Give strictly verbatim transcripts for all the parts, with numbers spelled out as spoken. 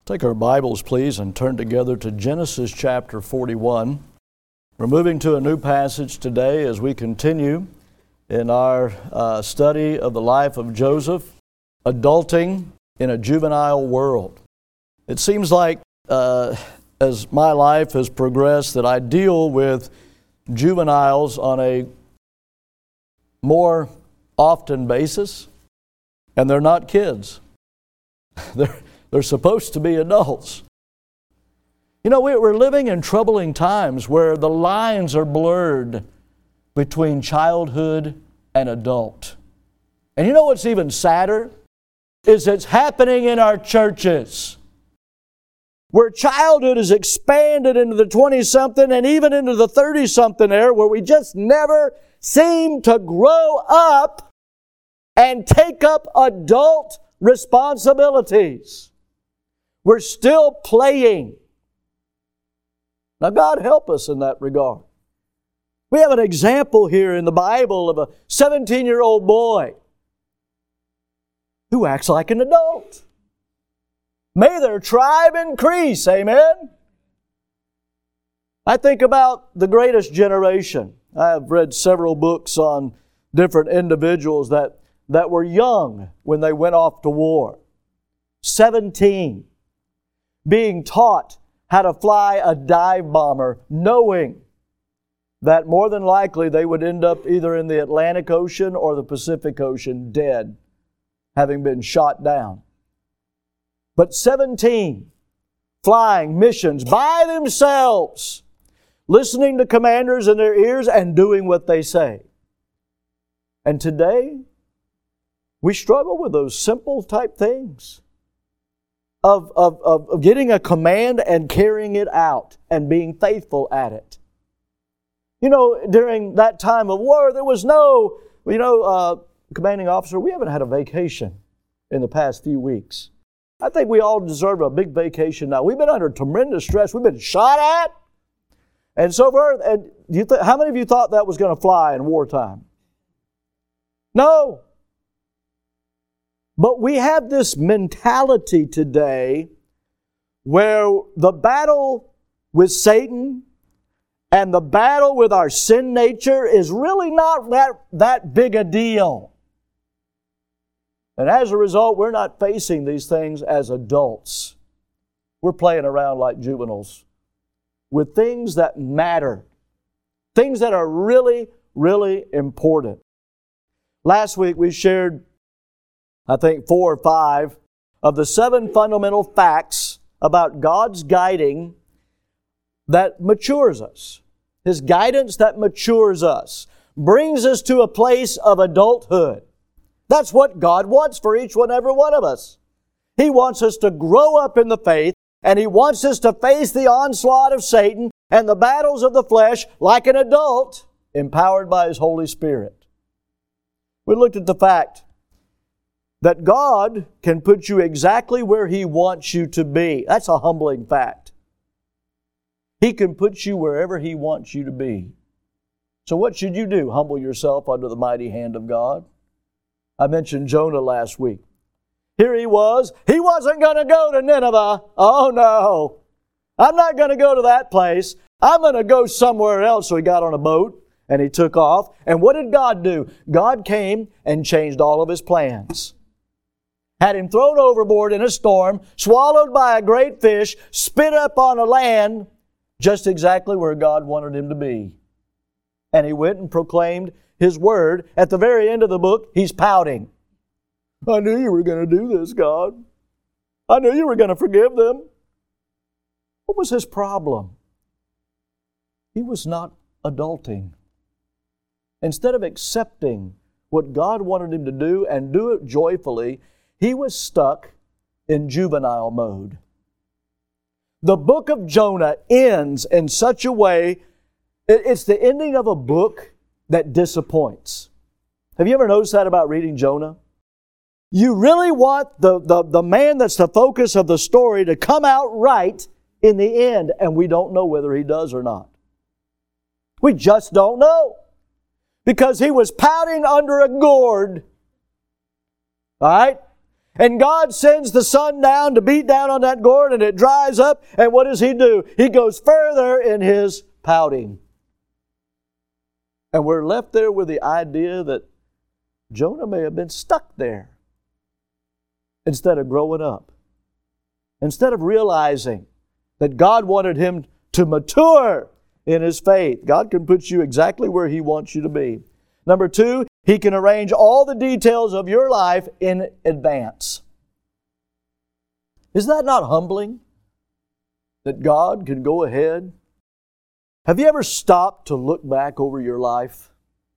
Take our Bibles, please, and turn together to Genesis chapter forty-one. We're moving to a new passage today as we continue in our uh, study of the life of Joseph, adulting in a juvenile world. It seems like uh, as my life has progressed that I deal with juveniles on a more often basis, and they're not kids. they're They're supposed to be adults. You know, we're living in troubling times where the lines are blurred between childhood and adult. And you know what's even sadder? Is it's happening in our churches, where childhood is expanded into the twenty-something and even into the thirty-something era, where we just never seem to grow up and take up adult responsibilities. We're still playing. Now, God help us in that regard. We have an example here in the Bible of a seventeen-year-old boy who acts like an adult. May their tribe increase, amen? I think about the greatest generation. I have read several books on different individuals that, that were young when they went off to war. seventeen. Being taught how to fly a dive bomber, knowing that more than likely they would end up either in the Atlantic Ocean or the Pacific Ocean dead, having been shot down. But seventeen, flying missions by themselves, listening to commanders in their ears and doing what they say. And today, we struggle with those simple type things. Of, of, of getting a command and carrying it out and being faithful at it. You know, during that time of war, there was no, you know, uh, commanding officer, we haven't had a vacation in the past few weeks. I think we all deserve a big vacation now. We've been under tremendous stress. We've been shot at and so forth. And you th- how many of you thought that was going to fly in wartime? No. But we have this mentality today where the battle with Satan and the battle with our sin nature is really not that, that big a deal. And as a result, we're not facing these things as adults. We're playing around like juveniles with things that matter, things that are really, really important. Last week we shared I think four or five of the seven fundamental facts about God's guiding that matures us. His guidance that matures us, brings us to a place of adulthood. That's what God wants for each and every one of us. He wants us to grow up in the faith, and He wants us to face the onslaught of Satan and the battles of the flesh like an adult, empowered by His Holy Spirit. We looked at the fact that God can put you exactly where He wants you to be. That's a humbling fact. He can put you wherever He wants you to be. So what should you do? Humble yourself under the mighty hand of God. I mentioned Jonah last week. Here he was. He wasn't going to go to Nineveh. Oh no. I'm not going to go to that place. I'm going to go somewhere else. So he got on a boat and he took off. And what did God do? God came and changed all of his plans. Had him thrown overboard in a storm, swallowed by a great fish, spit up on a land, just exactly where God wanted him to be. And he went and proclaimed His word. At the very end of the book, he's pouting. I knew you were going to do this, God. I knew you were going to forgive them. What was his problem? He was not adulting. Instead of accepting what God wanted him to do and do it joyfully, he was stuck in juvenile mode. The book of Jonah ends in such a way, it's the ending of a book that disappoints. Have you ever noticed that about reading Jonah? You really want the, the, the man that's the focus of the story to come out right in the end, and we don't know whether he does or not. We just don't know. Because he was pouting under a gourd. All right? And God sends the sun down to beat down on that gourd, and it dries up. And what does He do? He goes further in His pouting. And we're left there with the idea that Jonah may have been stuck there instead of growing up. Instead of realizing that God wanted him to mature in his faith. God can put you exactly where He wants you to be. Number two, He can arrange all the details of your life in advance. Is that not humbling? That God can go ahead? Have you ever stopped to look back over your life?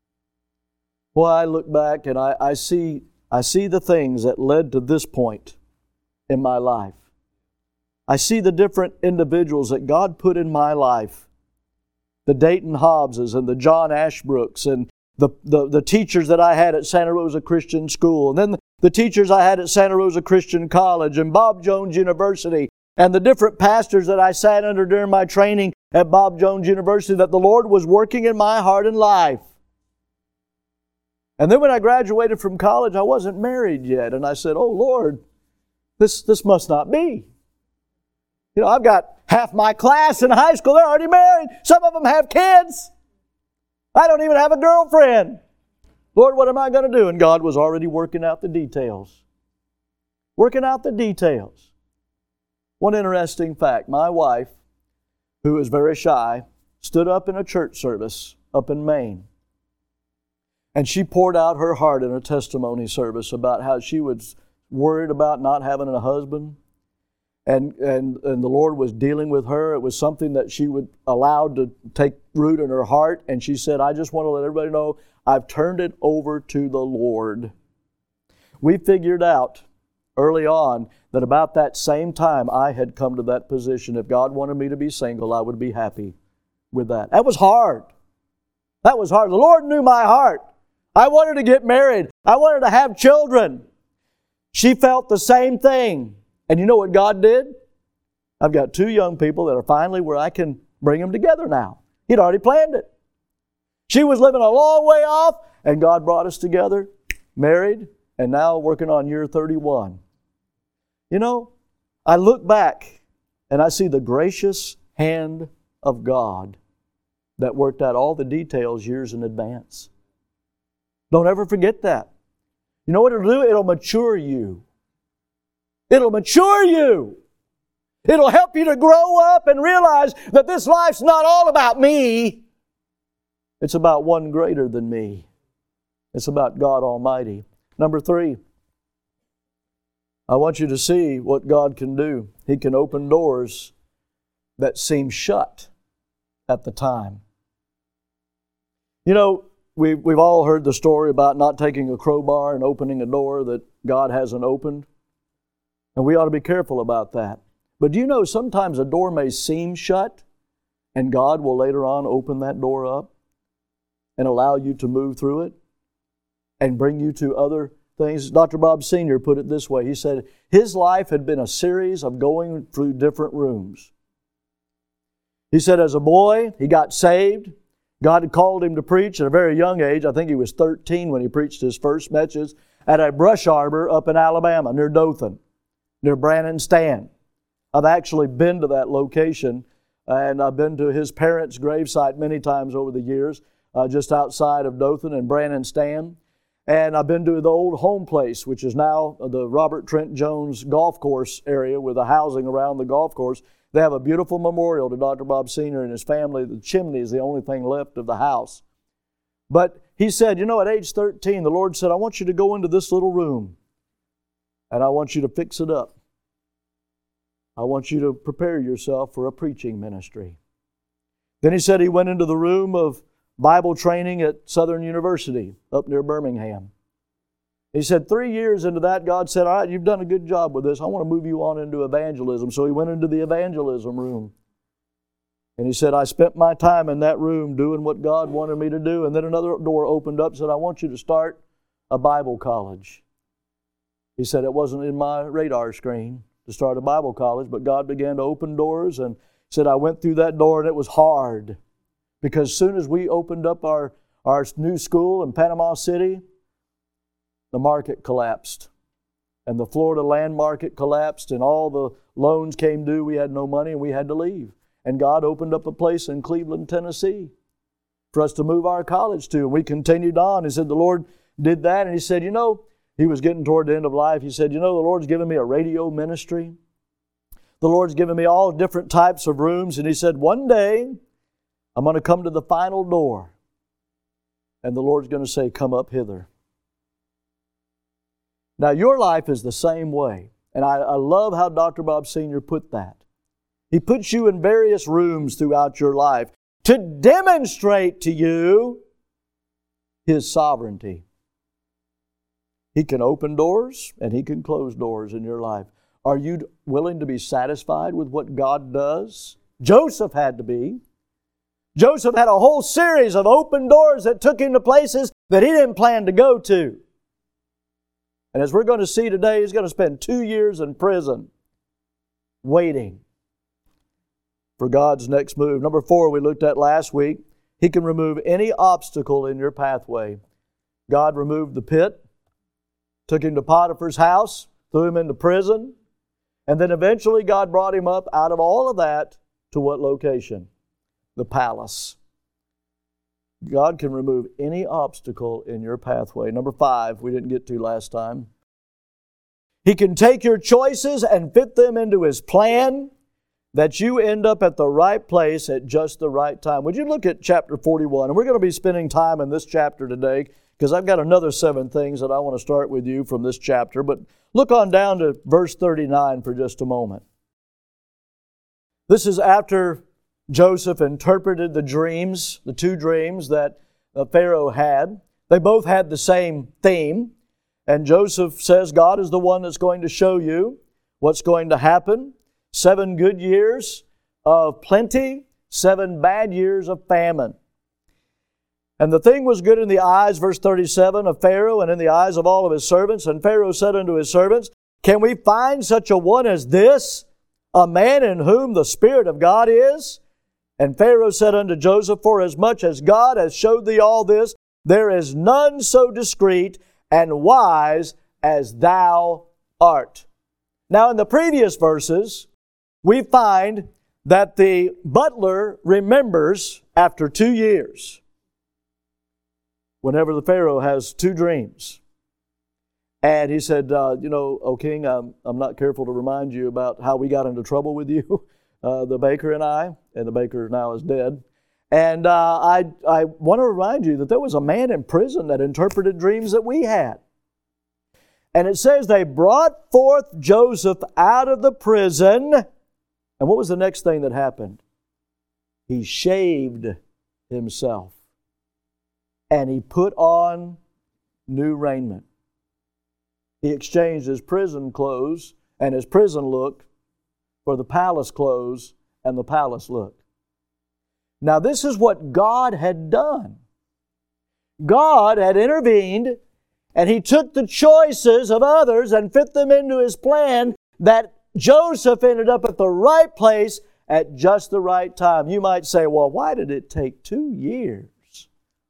Well, I look back and I, I see I see the things that led to this point in my life. I see the different individuals that God put in my life. The Dayton Hobbses and the John Ashbrooks and the, the, the teachers that I had at Santa Rosa Christian School. And then the, the teachers I had at Santa Rosa Christian College and Bob Jones University. And the different pastors that I sat under during my training at Bob Jones University, that the Lord was working in my heart and life. And then when I graduated from college, I wasn't married yet. And I said, oh Lord, this, this must not be. You know, I've got half my class in high school, they're already married. Some of them have kids. I don't even have a girlfriend. Lord, what am I going to do? And God was already working out the details. Working out the details. One interesting fact, my wife, who is very shy, stood up in a church service up in Maine. And she poured out her heart in a testimony service about how she was worried about not having a husband. And, and, and the Lord was dealing with her. It was something that she would allowed to take root in her heart. And she said, I just want to let everybody know I've turned it over to the Lord. We figured out early on that about that same time I had come to that position. If God wanted me to be single, I would be happy with that. That was hard. That was hard. The Lord knew my heart. I wanted to get married. I wanted to have children. She felt the same thing. And you know what God did? I've got two young people that are finally where I can bring them together now. He'd already planned it. She was living a long way off, and God brought us together, married, and now working on year thirty-one. You know, I look back and I see the gracious hand of God that worked out all the details years in advance. Don't ever forget that. You know what it'll do? It'll mature you. It'll mature you. It'll help you to grow up and realize that this life's not all about me. It's about one greater than me. It's about God Almighty. Number three, I want you to see what God can do. He can open doors that seem shut at the time. You know, we, we've all heard the story about not taking a crowbar and opening a door that God hasn't opened. And we ought to be careful about that. But do you know sometimes a door may seem shut and God will later on open that door up and allow you to move through it and bring you to other things? Doctor Bob Senior put it this way. He said his life had been a series of going through different rooms. He said as a boy, he got saved. God had called him to preach at a very young age. I think he was thirteen when he preached his first message at a brush arbor up in Alabama near Dothan, near Brannon Stand. I've actually been to that location, and I've been to his parents' gravesite many times over the years, uh, just outside of Dothan and Brannon Stand. And I've been to the old home place, which is now the Robert Trent Jones golf course area with the housing around the golf course. They have a beautiful memorial to Doctor Bob Senior and his family. The chimney is the only thing left of the house. But he said, you know, at age thirteen, the Lord said, I want you to go into this little room, and I want you to fix it up. I want you to prepare yourself for a preaching ministry. Then he said he went into the room of Bible training at Southern University up near Birmingham. He said three years into that, God said, all right, you've done a good job with this. I want to move you on into evangelism. So he went into the evangelism room. And he said, I spent my time in that room doing what God wanted me to do. And then another door opened up and said, I want you to start a Bible college. He said, it wasn't in my radar screen to start a Bible college, but God began to open doors, and said, I went through that door and it was hard. Because as soon as we opened up our, our new school in Panama City, the market collapsed and the Florida land market collapsed and all the loans came due. We had no money and we had to leave. And God opened up a place in Cleveland, Tennessee for us to move our college to. And we continued on. He said the Lord did that. And he said, you know, he was getting toward the end of life. He said, you know, the Lord's given me a radio ministry. The Lord's given me all different types of rooms. And he said, one day I'm going to come to the final door. And the Lord's going to say, come up hither. Now, your life is the same way. And I, I love how Doctor Bob Senior put that. He puts you in various rooms throughout your life to demonstrate to you His sovereignty. He can open doors and He can close doors in your life. Are you willing to be satisfied with what God does? Joseph had to be. Joseph had a whole series of open doors that took him to places that he didn't plan to go to. And as we're going to see today, he's going to spend two years in prison waiting for God's next move. Number four, we looked at last week. He can remove any obstacle in your pathway. God removed the pit, took him to Potiphar's house, threw him into prison, and then eventually God brought him up out of all of that to what location? The palace. God can remove any obstacle in your pathway. Number five, we didn't get to last time. He can take your choices and fit them into His plan, that you end up at the right place at just the right time. Would you look at chapter forty-one? And we're going to be spending time in this chapter today because I've got another seven things that I want to start with you from this chapter. But look on down to verse thirty-nine for just a moment. This is after Joseph interpreted the dreams, the two dreams that Pharaoh had. They both had the same theme. And Joseph says, God is the one that's going to show you what's going to happen. Seven good years of plenty, seven bad years of famine. And the thing was good in the eyes, verse thirty-seven, of Pharaoh and in the eyes of all of his servants. And Pharaoh said unto his servants, can we find such a one as this, a man in whom the Spirit of God is? And Pharaoh said unto Joseph, forasmuch as God has showed thee all this, there is none so discreet and wise as thou art. Now in the previous verses, we find that the butler remembers after two years, whenever the Pharaoh has two dreams. And he said, uh, you know, O king, I'm, I'm not careful to remind you about how we got into trouble with you, uh, the baker and I, and the baker now is dead. And uh, I, I want to remind you that there was a man in prison that interpreted dreams that we had. And it says they brought forth Joseph out of the prison. And what was the next thing that happened? He shaved himself. And he put on new raiment. He exchanged his prison clothes and his prison look for the palace clothes and the palace look. Now this is what God had done. God had intervened and He took the choices of others and fit them into His plan, that Joseph ended up at the right place at just the right time. You might say, well, why did it take two years?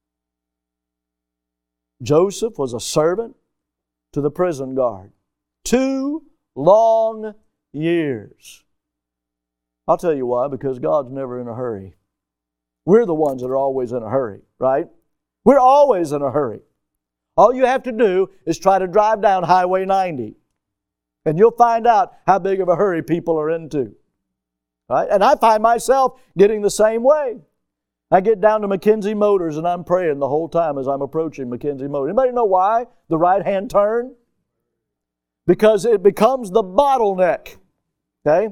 Joseph was a servant to the prison guard. Two long years. I'll tell you why, because God's never in a hurry. We're the ones that are always in a hurry, right? We're always in a hurry. All you have to do is try to drive down Highway ninety, and you'll find out how big of a hurry people are into. Right? And I find myself getting the same way. I get down to McKenzie Motors and I'm praying the whole time as I'm approaching McKenzie Motors. Anybody know why? The right-hand turn? Because it becomes the bottleneck. Okay?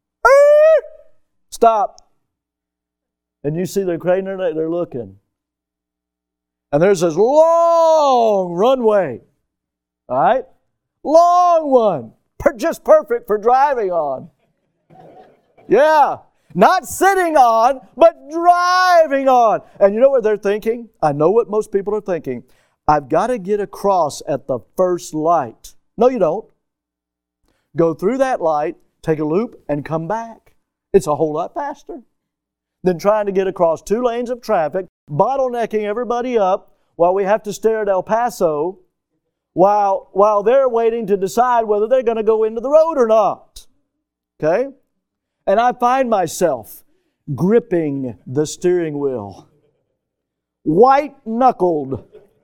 Stop. And you see they're craning their neck, they're looking. And there's this long runway. All right? Long one. Just perfect for driving on. Yeah. Not sitting on, but driving on. And you know what they're thinking? I know what most people are thinking. I've got to get across at the first light. No, you don't. Go through that light, take a loop, and come back. It's a whole lot faster than trying to get across two lanes of traffic, bottlenecking everybody up while we have to stare at El Paso while, while they're waiting to decide whether they're going to go into the road or not. Okay? And I find myself gripping the steering wheel, white-knuckled,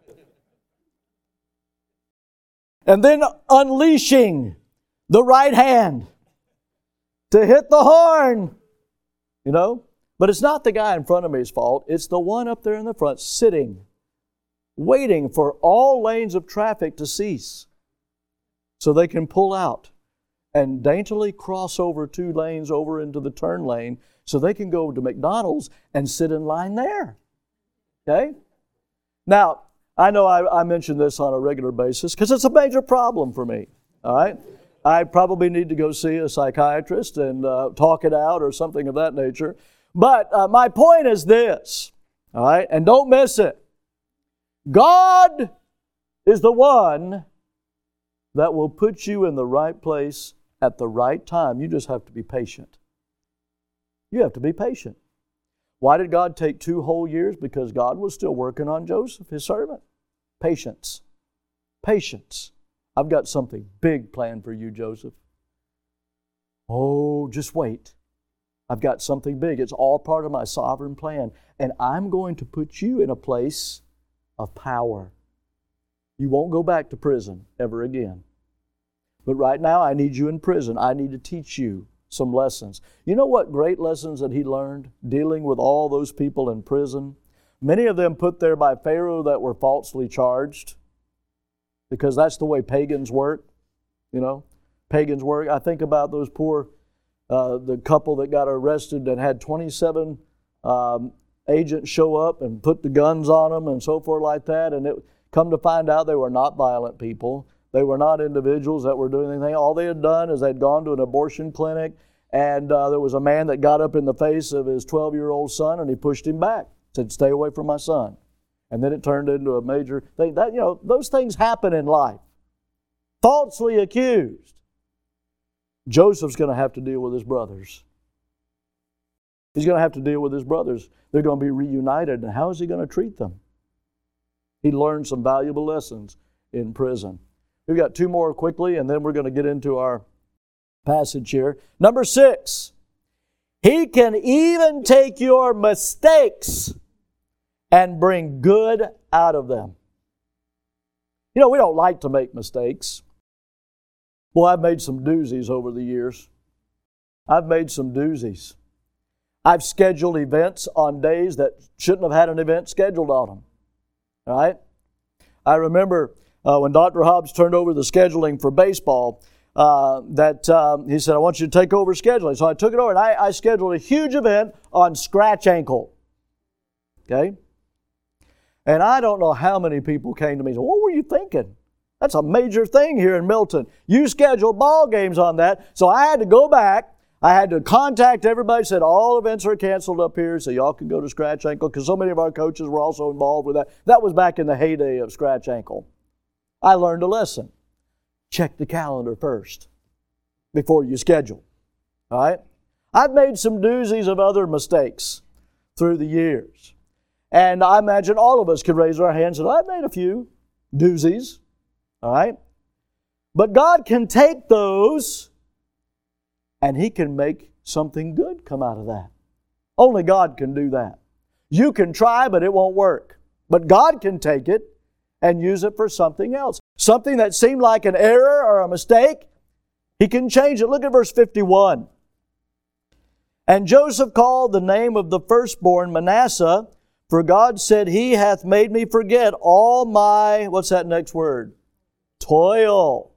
and then unleashing the right hand to hit the horn, you know. But it's not the guy in front of me's fault. It's the one up there in the front sitting, waiting for all lanes of traffic to cease so they can pull out and daintily cross over two lanes over into the turn lane so they can go to McDonald's and sit in line there. Okay? Now, I know I, I mention this on a regular basis because it's a major problem for me. All right? I probably need to go see a psychiatrist and uh, talk it out or something of that nature. But uh, my point is this, all right? And don't miss it. God is the one that will put you in the right place at the right time. You just have to be patient. You have to be patient. Why did God take two whole years? Because God was still working on Joseph, His servant. Patience. Patience. I've got something big planned for you, Joseph. Oh, just wait. I've got something big. It's all part of my sovereign plan. And I'm going to put you in a place of power. You won't go back to prison ever again. But right now, I need you in prison. I need to teach you some lessons. You know what great lessons that he learned dealing with all those people in prison? Many of them put there by Pharaoh that were falsely charged, because that's the way pagans work. You know, pagans work. I think about those poor Uh, the couple that got arrested and had twenty-seven um, agents show up and put the guns on them and so forth like that. And it come to find out they were not violent people. They were not individuals that were doing anything. All they had done is they'd gone to an abortion clinic, and uh, there was a man that got up in the face of his twelve-year-old son and he pushed him back. Said, "Stay away from my son." And then it turned into a major thing. That, you know, those things happen in life. Falsely accused. Joseph's going to have to deal with his brothers. He's going to have to deal with his brothers. They're going to be reunited. And how is he going to treat them? He learned some valuable lessons in prison. We've got two more quickly, and then we're going to get into our passage here. Number six, He can even take your mistakes and bring good out of them. You know, we don't like to make mistakes. Boy, I've made some doozies over the years. I've made some doozies. I've scheduled events on days that shouldn't have had an event scheduled on them. All right? I remember uh, when Doctor Hobbs turned over the scheduling for baseball, uh, that um, he said, "I want you to take over scheduling." So I took it over, and I, I scheduled a huge event on scratch ankle. Okay? And I don't know how many people came to me and said, "What were you thinking? That's a major thing here in Milton. You scheduled ball games on that." So I had to go back. I had to contact everybody, said all events are canceled up here, so y'all can go to scratch ankle, because so many of our coaches were also involved with that. That was back in the heyday of scratch ankle. I learned a lesson. Check the calendar first before you schedule. All right? I've made some doozies of other mistakes through the years. And I imagine all of us could raise our hands and I've made a few doozies. All right? But God can take those and He can make something good come out of that. Only God can do that. You can try, but it won't work. But God can take it and use it for something else. Something that seemed like an error or a mistake, He can change it. Look at verse fifty-one. "And Joseph called the name of the firstborn Manasseh, for God said, He hath made me forget all my," what's that next word? "Toil,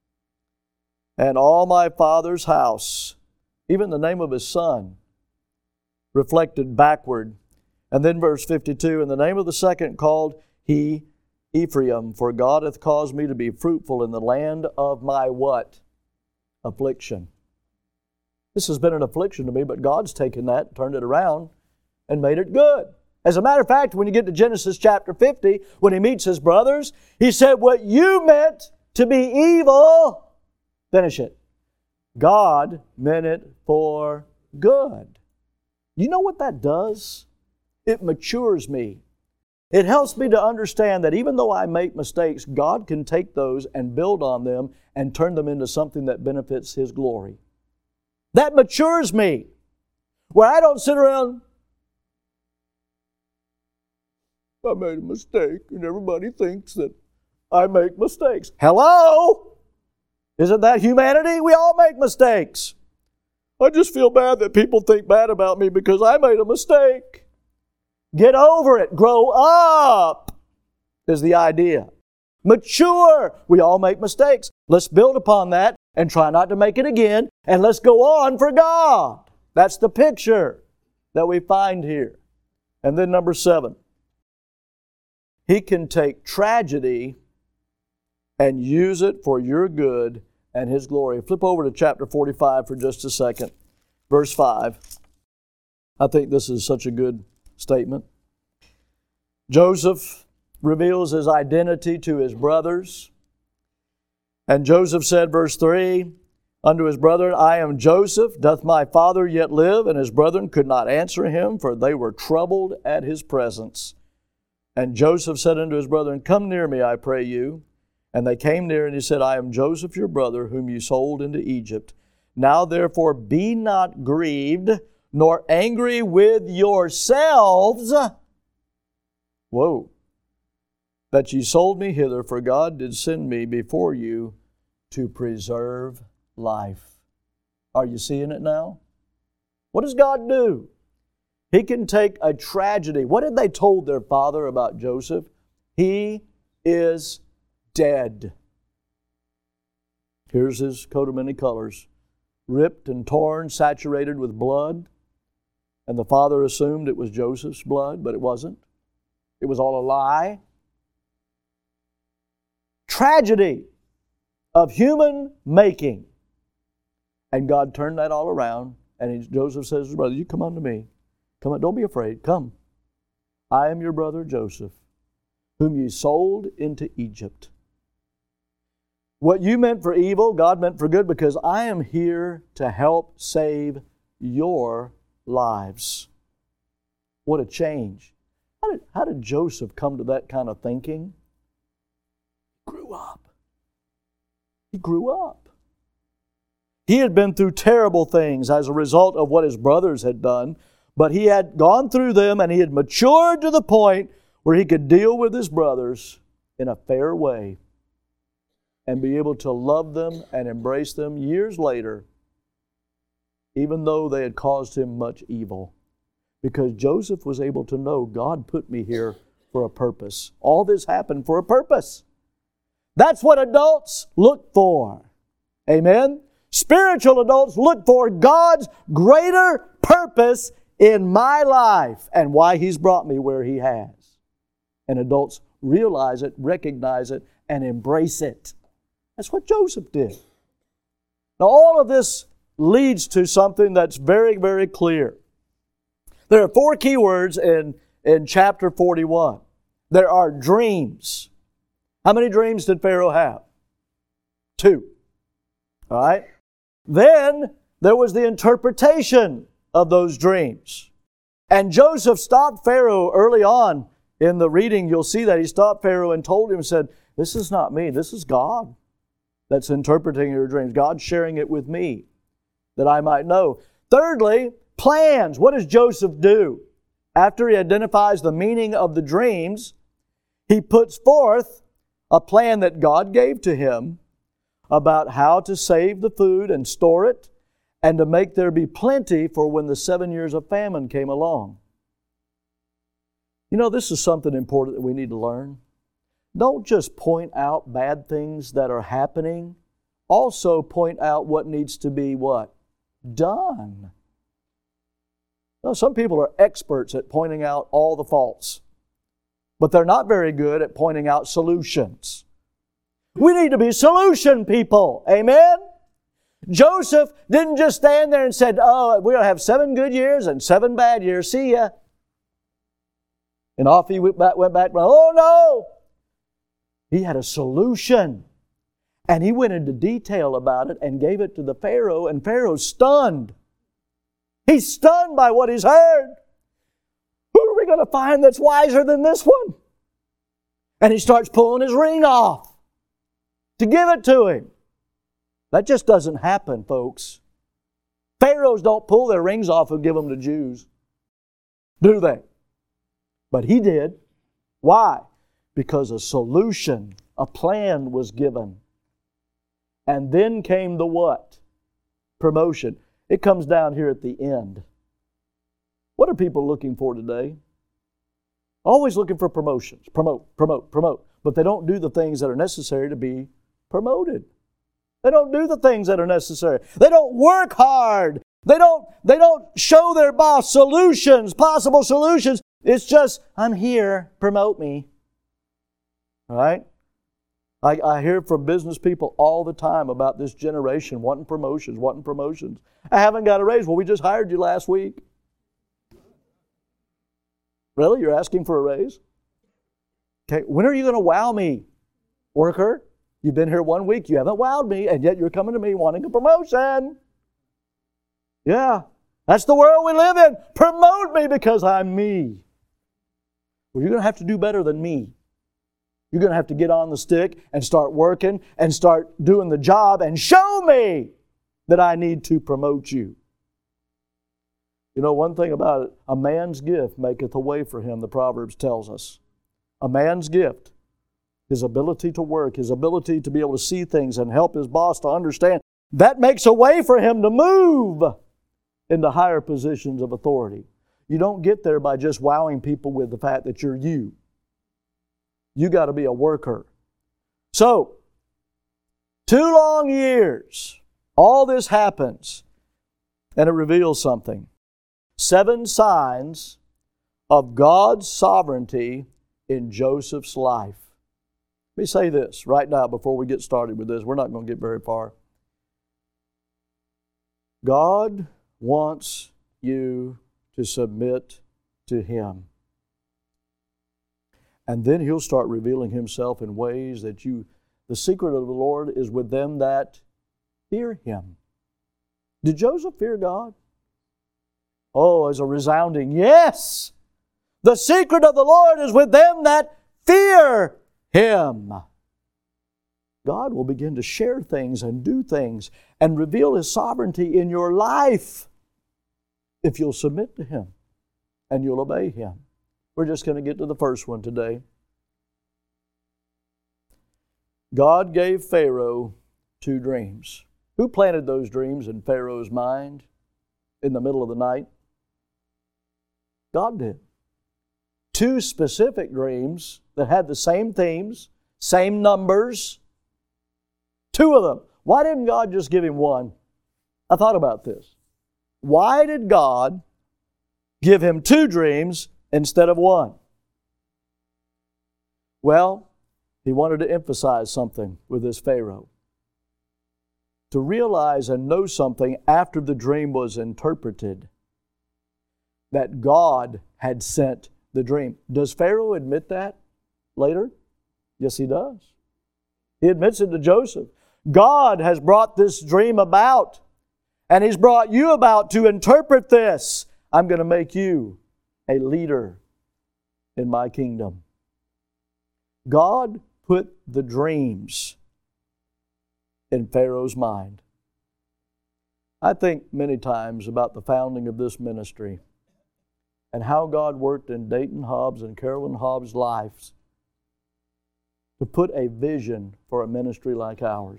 and all my father's house." Even the name of his son reflected backward. And then verse fifty-two, "And the name of the second called he Ephraim, for God hath caused me to be fruitful in the land of my" what? Affliction. This has been an affliction to me, but God's taken that, turned it around, and made it good. As a matter of fact, when you get to Genesis chapter fifty, when he meets his brothers, he said, "What you meant to be evil," finish it, "God meant it for good." You know what that does? It matures me. It helps me to understand that even though I make mistakes, God can take those and build on them and turn them into something that benefits His glory. That matures me, where I don't sit around, I made a mistake, and everybody thinks that I make mistakes. Hello? Isn't that humanity? We all make mistakes. I just feel bad that people think bad about me because I made a mistake. Get over it. Grow up is the idea. Mature. We all make mistakes. Let's build upon that and try not to make it again, and let's go on for God. That's the picture that we find here. And then number seven, He can take tragedy and use it for your good and His glory. Flip over to chapter forty-five for just a second. Verse five. I think this is such a good statement. Joseph reveals his identity to his brothers. And Joseph said, verse three, unto his brethren, I am Joseph. Doth my father yet live? And his brethren could not answer him, for they were troubled at his presence. And Joseph said unto his brethren, come near me, I pray you. And they came near, and he said, I am Joseph your brother, whom you sold into Egypt. Now therefore be not grieved, nor angry with yourselves. Whoa. That ye sold me hither, for God did send me before you to preserve life. Are you seeing it now? What does God do? He can take a tragedy. What had they told their father about Joseph? He is dead. Here's his coat of many colors. Ripped and torn, saturated with blood. And the father assumed it was Joseph's blood, but it wasn't. It was all a lie. Tragedy of human making. And God turned that all around. And he, Joseph says to his brother, you come unto me. Come on, don't be afraid. Come. I am your brother Joseph, whom ye sold into Egypt. What you meant for evil, God meant for good, because I am here to help save your lives. What a change. How did, how did Joseph come to that kind of thinking? He grew up. He grew up. He had been through terrible things as a result of what his brothers had done, but he had gone through them and he had matured to the point where he could deal with his brothers in a fair way and be able to love them and embrace them years later, even though they had caused him much evil. Because Joseph was able to know, God put me here for a purpose. All this happened for a purpose. That's what adults look for. Amen? Spiritual adults look for God's greater purpose in my life and why He's brought me where He has. And adults realize it, recognize it, and embrace it. That's what Joseph did. Now all of this leads to something that's very, very clear. There are four key words in, in chapter forty-one. There are dreams. How many dreams did Pharaoh have? Two. All right? Then there was the interpretation of those dreams. And Joseph stopped Pharaoh early on in the reading. You'll see that he stopped Pharaoh and told him and said, this is not me, this is God that's interpreting your dreams. God's sharing it with me that I might know. Thirdly, plans. What does Joseph do? After he identifies the meaning of the dreams, he puts forth a plan that God gave to him about how to save the food and store it and to make there be plenty for when the seven years of famine came along. You know, this is something important that we need to learn. Don't just point out bad things that are happening. Also point out what needs to be what? Done. Now, some people are experts at pointing out all the faults, but they're not very good at pointing out solutions. We need to be solution people. Amen? Joseph didn't just stand there and said, oh, we're going to have seven good years and seven bad years. See ya. And off he went back, went back. Oh, no. He had a solution. And he went into detail about it and gave it to the Pharaoh. And Pharaoh's stunned. He's stunned by what he's heard. Who are we going to find that's wiser than this one. And he starts pulling his ring off to give it to him. That just doesn't happen, folks. Pharaohs don't pull their rings off and give them to Jews, do they? But he did. Why? Because a solution, a plan was given. And then came the what? Promotion. It comes down here at the end. What are people looking for today? Always looking for promotions. Promote, promote, promote. But they don't do the things that are necessary to be promoted. They don't do the things that are necessary. They don't work hard. They don't, they don't show their boss solutions, possible solutions. It's just, I'm here, promote me. All right? I, I hear from business people all the time about this generation wanting promotions, wanting promotions. I haven't got a raise. Well, we just hired you last week. Really? You're asking for a raise? Okay, when are you going to wow me, worker? You've been here one week, you haven't wowed me, and yet you're coming to me wanting a promotion. Yeah, that's the world we live in. Promote me because I'm me. Well, you're going to have to do better than me. You're going to have to get on the stick and start working and start doing the job and show me that I need to promote you. You know, one thing about it, a man's gift maketh a way for him, the Proverbs tells us. A man's gift, his ability to work, his ability to be able to see things and help his boss to understand, that makes a way for him to move into higher positions of authority. You don't get there by just wowing people with the fact that you're you. You got to be a worker. So, two long years, all this happens, and it reveals something. Seven signs of God's sovereignty in Joseph's life. Let me say this right now before we get started with this. We're not going to get very far. God wants you to submit to Him. And then He'll start revealing Himself in ways that you, the secret of the Lord is with them that fear Him. Did Joseph fear God? Oh, as a resounding yes. The secret of the Lord is with them that fear Him. God will begin to share things and do things and reveal His sovereignty in your life if you'll submit to Him and you'll obey Him. We're just going to get to the first one today. God gave Pharaoh two dreams. Who planted those dreams in Pharaoh's mind in the middle of the night? God did. Two specific dreams that had the same themes, same numbers. Two of them. Why didn't God just give him one? I thought about this. Why did God give him two dreams instead of one? Well, He wanted to emphasize something with this Pharaoh. To realize and know something after the dream was interpreted, that God had sent the dream. Does Pharaoh admit that later? Yes, he does. He admits it to Joseph. God has brought this dream about, and He's brought you about to interpret this. I'm going to make you a leader in my kingdom. God put the dreams in Pharaoh's mind. I think many times about the founding of this ministry and how God worked in Dayton Hobbs and Carolyn Hobbs' lives to put a vision for a ministry like ours.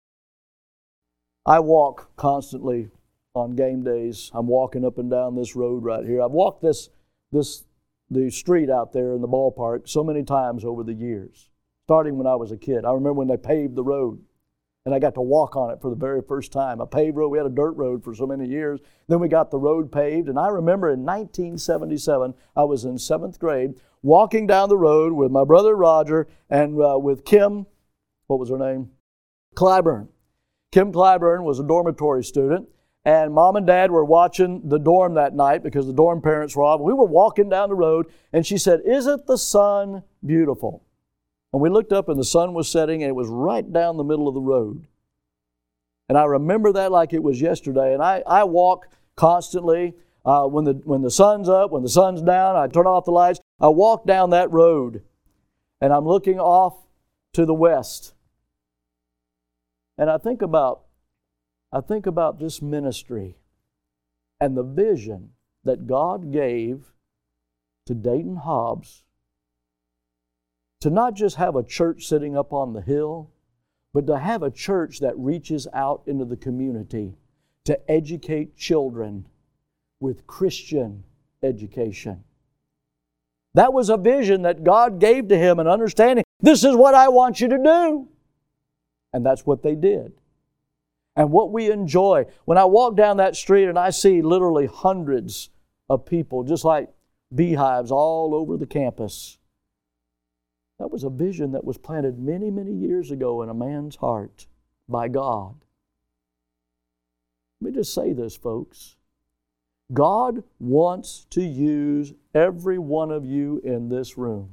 I walk constantly on game days. I'm walking up and down this road right here. I've walked this, this, the street out there in the ballpark so many times over the years, starting when I was a kid. I remember when they paved the road, and I got to walk on it for the very first time. A paved road. We had a dirt road for so many years. Then we got the road paved, and I remember in nineteen seventy-seven, I was in seventh grade, walking down the road with my brother Roger and uh, with Kim, what was her name? Clyburn. Kim Clyburn was a dormitory student, and Mom and Dad were watching the dorm that night because the dorm parents were off. We were walking down the road, and she said, "Isn't the sun beautiful?" And we looked up, and the sun was setting, and it was right down the middle of the road. And I remember that like it was yesterday. And I, I walk constantly Uh, when the when the sun's up, when the sun's down, I turn off the lights. I walk down that road, and I'm looking off to the west. And I think about, I think about this ministry and the vision that God gave to Dayton Hobbs to not just have a church sitting up on the hill, but to have a church that reaches out into the community to educate children with Christian education. That was a vision that God gave to him, an understanding. This is what I want you to do. And that's what they did. And what we enjoy, when I walk down that street and I see literally hundreds of people, just like beehives all over the campus, that was a vision that was planted many, many years ago in a man's heart by God. Let me just say this, folks. God wants to use every one of you in this room.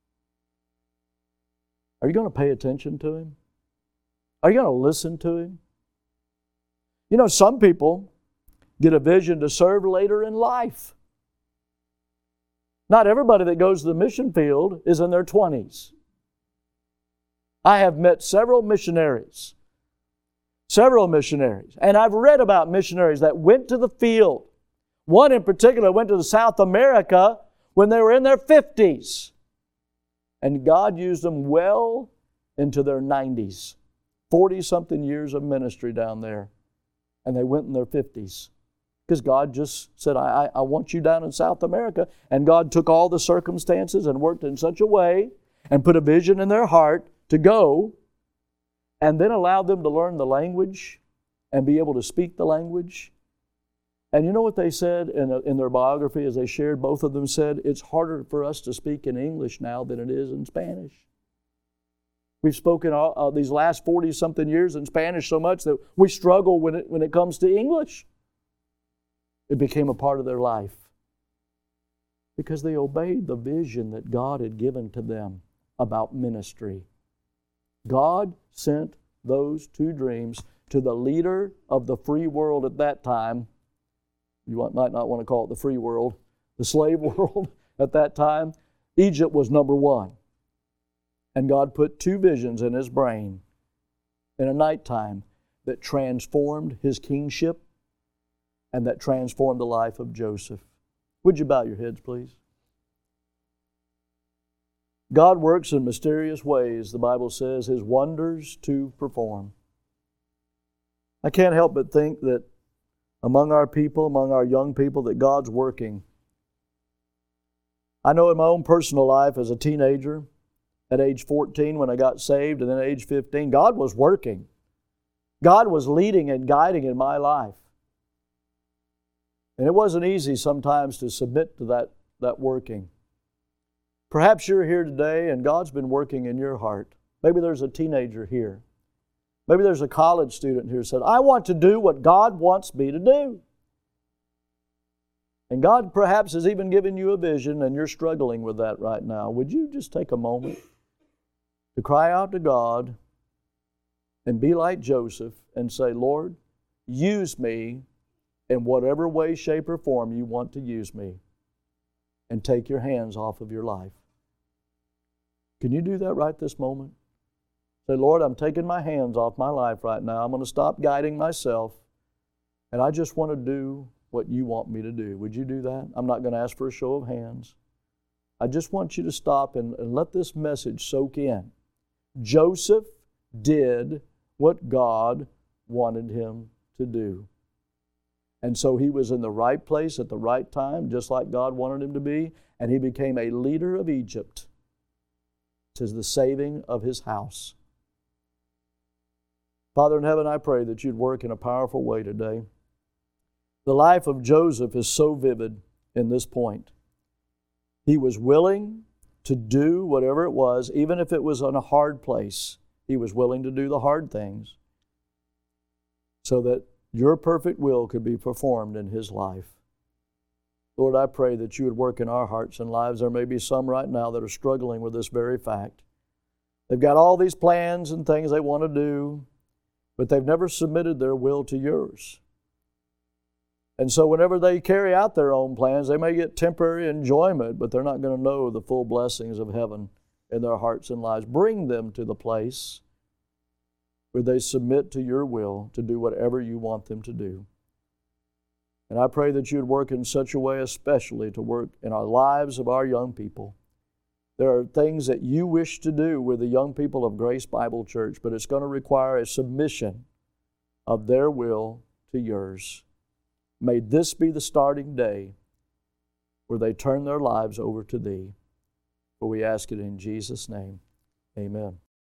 Are you going to pay attention to Him? Are you going to listen to Him? You know, some people get a vision to serve later in life. Not everybody that goes to the mission field is in their twenties. I have met several missionaries, several missionaries, and I've read about missionaries that went to the field. One in particular went to South America when they were in their fifties. And God used them well into their nineties. forty-something years of ministry down there. And they went in their fifties. Because God just said, I, I want you down in South America. And God took all the circumstances and worked in such a way and put a vision in their heart to go, and then allowed them to learn the language and be able to speak the language. And you know what they said in, a, in their biography as they shared? Both of them said, it's harder for us to speak in English now than it is in Spanish. We've spoken all, uh, these last forty-something years in Spanish so much that we struggle when it, when it comes to English. It became a part of their life because they obeyed the vision that God had given to them about ministry. God sent those two dreams to the leader of the free world at that time. You might not want to call it the free world, the slave world at that time. Egypt was number one. And God put two visions in his brain in a nighttime that transformed his kingship and that transformed the life of Joseph. Would you bow your heads, please? God works in mysterious ways, the Bible says, His wonders to perform. I can't help but think that among our people, among our young people, that God's working. I know in my own personal life as a teenager, at age fourteen when I got saved, and then at age fifteen, God was working. God was leading and guiding in my life. And it wasn't easy sometimes to submit to that, that working. Perhaps you're here today and God's been working in your heart. Maybe there's a teenager here. Maybe there's a college student here who said, I want to do what God wants me to do. And God perhaps has even given you a vision and you're struggling with that right now. Would you just take a moment to cry out to God and be like Joseph and say, Lord, use me in whatever way, shape, or form you want to use me, and take your hands off of your life. Can you do that right this moment? Say, Lord, I'm taking my hands off my life right now. I'm going to stop guiding myself, and I just want to do what you want me to do. Would you do that? I'm not going to ask for a show of hands. I just want you to stop and, and let this message soak in. Joseph did what God wanted him to do. And so he was in the right place at the right time, just like God wanted him to be, and he became a leader of Egypt to the saving of his house. Father in heaven, I pray that you'd work in a powerful way today. The life of Joseph is so vivid in this point. He was willing to do whatever it was, even if it was in a hard place. He was willing to do the hard things so that your perfect will could be performed in his life. Lord, I pray that you would work in our hearts and lives. There may be some right now that are struggling with this very fact. They've got all these plans and things they want to do, but they've never submitted their will to yours. And so whenever they carry out their own plans, they may get temporary enjoyment, but they're not going to know the full blessings of heaven in their hearts and lives. Bring them to the place where they submit to your will to do whatever you want them to do. And I pray that you'd work in such a way, especially to work in our lives of our young people. There are things that you wish to do with the young people of Grace Bible Church, but it's going to require a submission of their will to yours. May this be the starting day where they turn their lives over to Thee. For we ask it in Jesus' name. Amen.